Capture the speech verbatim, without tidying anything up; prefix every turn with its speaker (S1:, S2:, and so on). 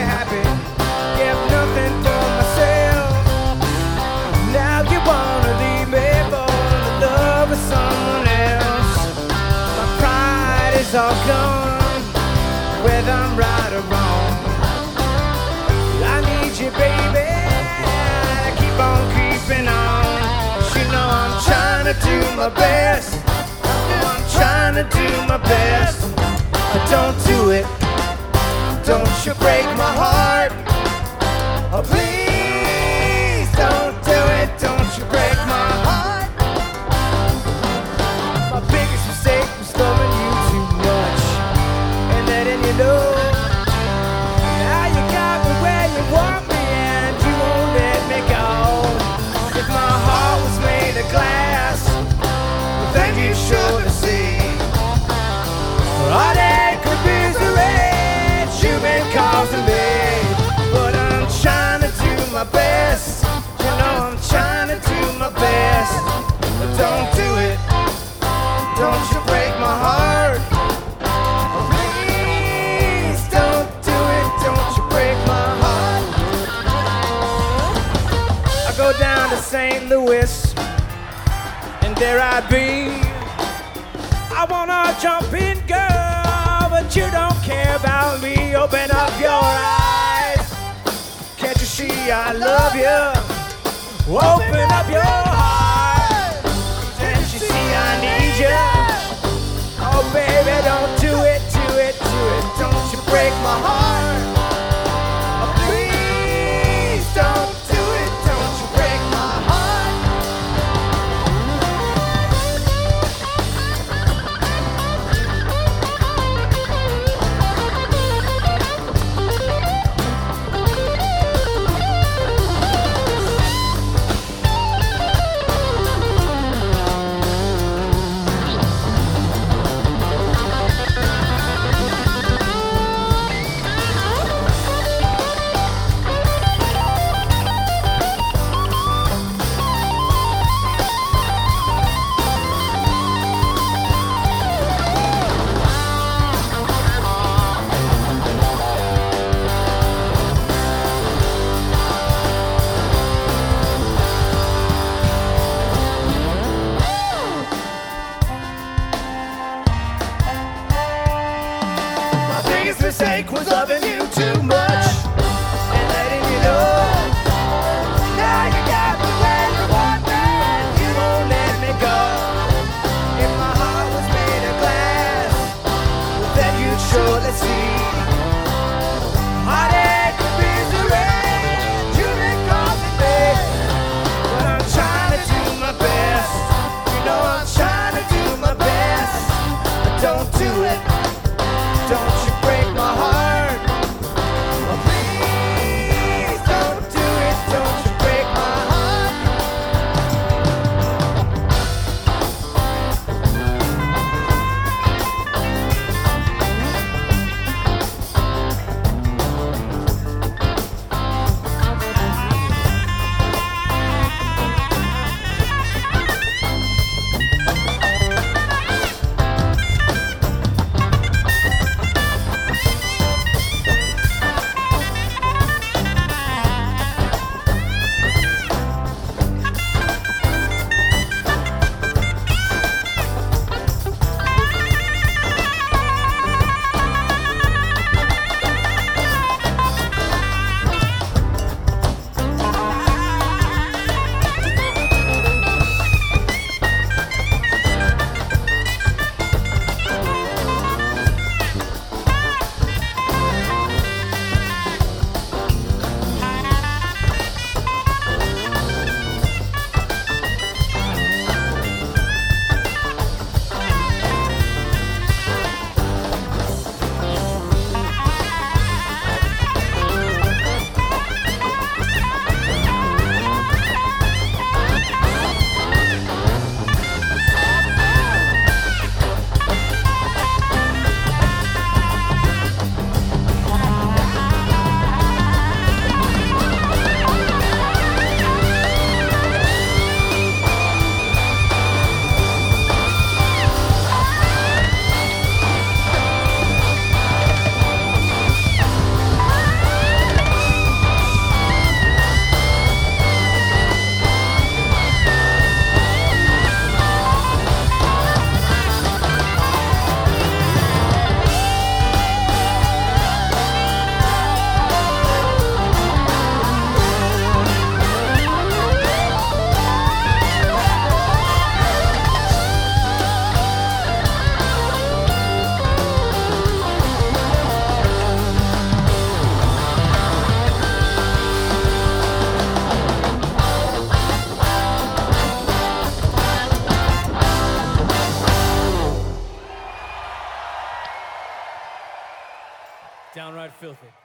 S1: happy, get nothing for myself. Now you wanna leave me for the love of someone else. My pride is all gone, whether I'm right or wrong. I need you, baby, I keep on creeping on. You know I'm trying to do my best, I'm trying to do my best. Don't do it, don't you break my heart. Oh, please don't do it, don't you break my heart. My biggest mistake was loving you too much and letting you know. Now you got me where you want me and you won't let me go. If my heart was made of glass, then you should have seen. All that could be the rage you've been causing me. But I'm trying to do my best, you know I'm trying to do my best. But don't do it, don't you break my heart. Please don't do it, don't you break my heart. I go down to Saint Louis and there I'd be. I wanna jump in, girl, but you don't care about me. Open up your eyes, can't you see I love you? Open up your heart, can't you see I need you? Oh baby, don't do it, do it, do it, don't you break my heart. Oh, please don't do it, don't you break my heart.
S2: downright filthy.